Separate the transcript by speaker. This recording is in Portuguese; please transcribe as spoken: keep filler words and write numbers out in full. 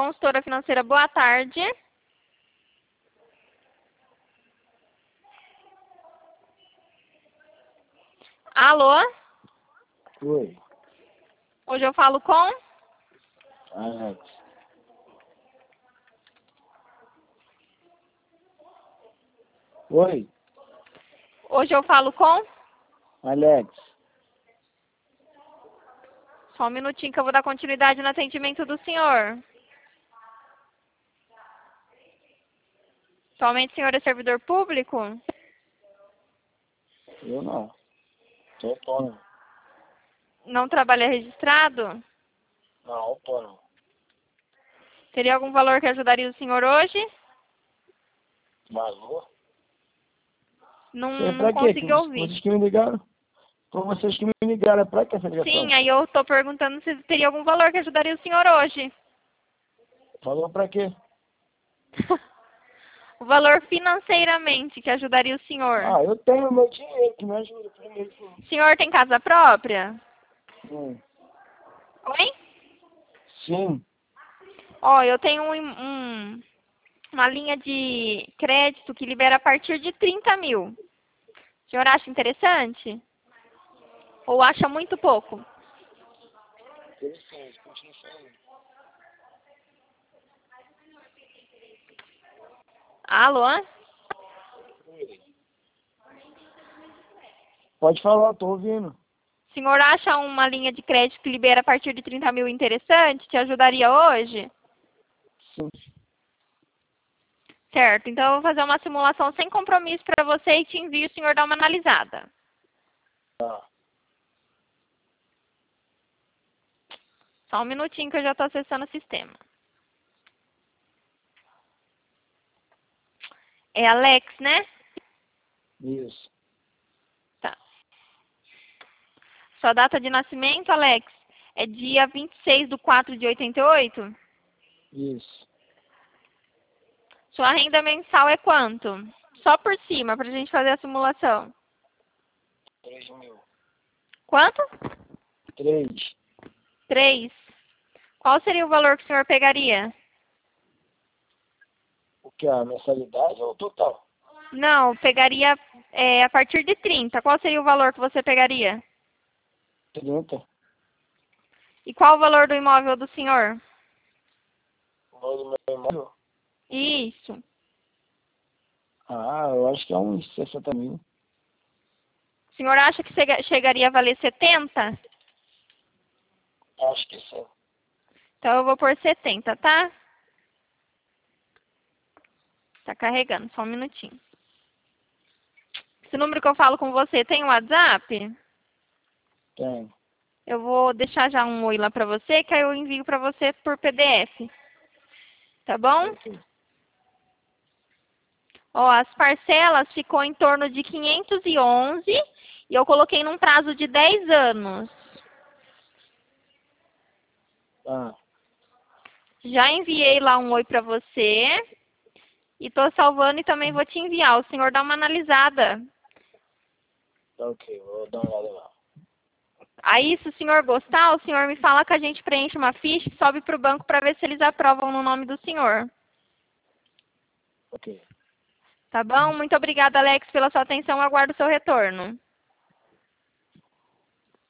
Speaker 1: consultora financeira, boa tarde. Alô?
Speaker 2: Oi.
Speaker 1: Hoje eu falo com?
Speaker 2: Alex. Oi.
Speaker 1: Hoje eu falo com?
Speaker 2: Alex.
Speaker 1: Só um minutinho que eu vou dar continuidade no atendimento do senhor. Atualmente o senhor é servidor público?
Speaker 2: Eu não. Tô autônomo.
Speaker 1: Não trabalha registrado?
Speaker 2: Não, autônomo.
Speaker 1: Teria algum valor que ajudaria o senhor hoje?
Speaker 2: Valor?
Speaker 1: Não,
Speaker 2: É
Speaker 1: não
Speaker 2: pra quê?
Speaker 1: consegui
Speaker 2: Que
Speaker 1: ouvir.
Speaker 2: Vocês que me ligaram? Foi vocês que me ligaram. É pra que essa ligação?
Speaker 1: Sim, aí eu estou perguntando se teria algum valor que ajudaria o senhor hoje.
Speaker 2: Falou pra quê?
Speaker 1: O valor financeiramente que ajudaria o senhor.
Speaker 2: Ah, eu tenho meu dinheiro que me ajuda primeiro.
Speaker 1: O senhor tem casa própria?
Speaker 2: Sim.
Speaker 1: Oi?
Speaker 2: Sim.
Speaker 1: Ó, eu tenho um, um- uma linha de crédito que libera a partir de trinta mil. O senhor acha interessante? Ou acha muito pouco?
Speaker 2: Interessante, continua falando.
Speaker 1: Alô?
Speaker 2: Pode falar, tô ouvindo.
Speaker 1: O senhor acha uma linha de crédito que libera a partir de trinta mil interessante? Te ajudaria hoje?
Speaker 2: Sim.
Speaker 1: Certo, então eu vou fazer uma simulação sem compromisso para você e te envio o senhor dar uma analisada.
Speaker 2: Tá.
Speaker 1: Só um minutinho que eu já estou acessando o sistema. É Alex, né?
Speaker 2: Isso.
Speaker 1: Tá. Sua data de nascimento, Alex, é dia vinte e seis de quatro de oitenta e oito?
Speaker 2: Isso.
Speaker 1: Sua renda mensal é quanto? Só por cima, para a gente fazer a simulação.
Speaker 2: Três mil.
Speaker 1: Quanto?
Speaker 2: Três.
Speaker 1: Três. Qual seria o valor que o senhor pegaria?
Speaker 2: O que? A mensalidade ou o total?
Speaker 1: Não, pegaria é, a partir de trinta. Qual seria o valor que você pegaria?
Speaker 2: Trinta.
Speaker 1: E qual o valor do imóvel do senhor?
Speaker 2: O valor do meu imóvel?
Speaker 1: Isso.
Speaker 2: Ah, eu acho que é uns sessenta mil.
Speaker 1: O senhor acha que chega- chegaria a valer setenta?
Speaker 2: Acho que sim.
Speaker 1: Então eu vou por setenta, tá? Tá carregando, só um minutinho. Esse número que eu falo com você tem um WhatsApp?
Speaker 2: Tem.
Speaker 1: Eu vou deixar já um oi lá pra você, que aí eu envio pra você por P D F. Tá bom?
Speaker 2: Ok.
Speaker 1: Ó, as parcelas ficou em torno de quinhentos e onze e eu coloquei num prazo de dez anos.
Speaker 2: Ah,
Speaker 1: Já enviei lá um oi pra você e tô salvando e também vou te enviar. O senhor dá uma analisada.
Speaker 2: tá ok. Vou dar uma olhada lá.
Speaker 1: Aí, se o senhor gostar, o senhor me fala que a gente preenche uma ficha e sobe pro banco para ver se eles aprovam no nome do senhor.
Speaker 2: Ok.
Speaker 1: Tá bom? Muito obrigada, Alex, pela sua atenção. Aguardo o seu retorno.